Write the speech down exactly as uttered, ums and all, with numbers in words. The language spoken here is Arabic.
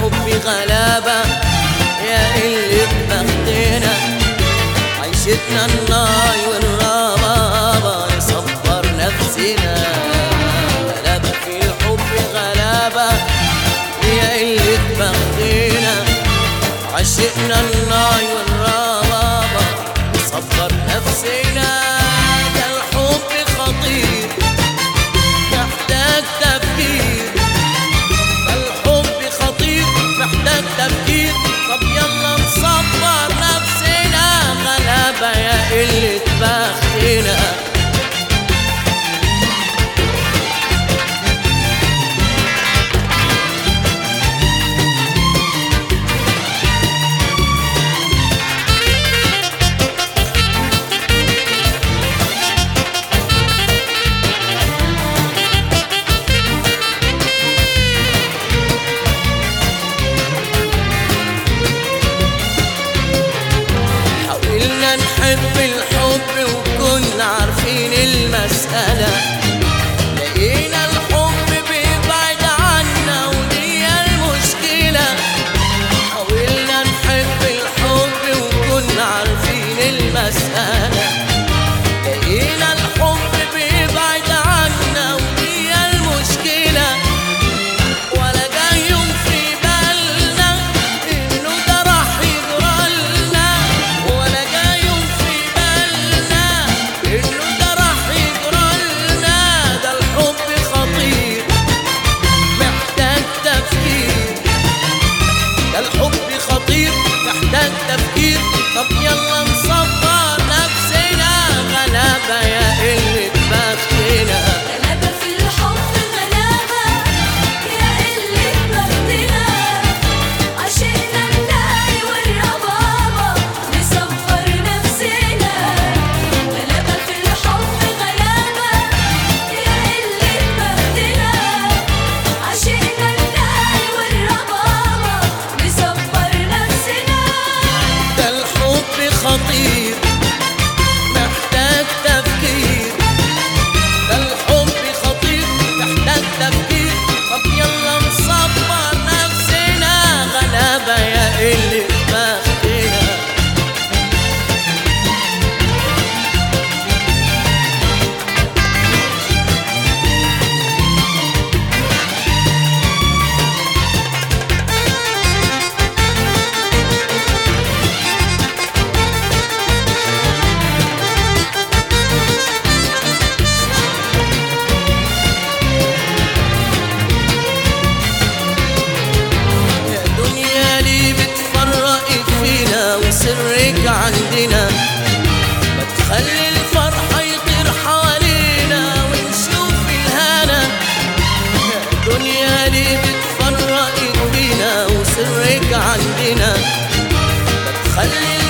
الحب غلابة يا قلة بختنا، عيشتنا النار والربابة نصبر نفسنا. غلابة في الحب غلابة يا قلة بختنا، عيشتنا النار والربابة نصبر نفسنا. ده الحب خطير محتاج تفكير، ده الحب خطير محتاج تفكير. طب يلا نصبر نفسنا، غلابة يا قلة بختنا. نحب الحب وكنا عارفين المسألة، لقينا الحب بيبعد عنا ودي المشكلة. حاولنا نحب الحب وكنا عارفين المسألة، لقينا الحب بيبعد عنا ودي المشكلة. ولا جاي يوم في بالنا إنه ده راح يجرالنا، ولا جاي يوم في بالنا إنه ده راح يجرالنا. ده الحب خطير محتاج تفكير، ده الحب خطير محتاج تفكير. طب يلا نصبر نفسنا، غلابة يا قلة بختنا. غلابة في الحب غلابة يا قلة بختنا، عشقنا الناي والربابة نصبر نفسنا. غلابة في الحب غلابة يا قلة بختنا، عشقنا الناي والربابة نصبر نفسنا. ده الحب خطير محتاج تفكير، ده الحب خطير محتاج تفكير. طب يلا نصبر نفسنا، غلابة يا قلة بختنا. سرك عندنا ما تخلي الفرحة يطير حوالينا ونشوف الهنا. يا دنيا ليه بتفرقك فينا وسرك عندنا ما تخلي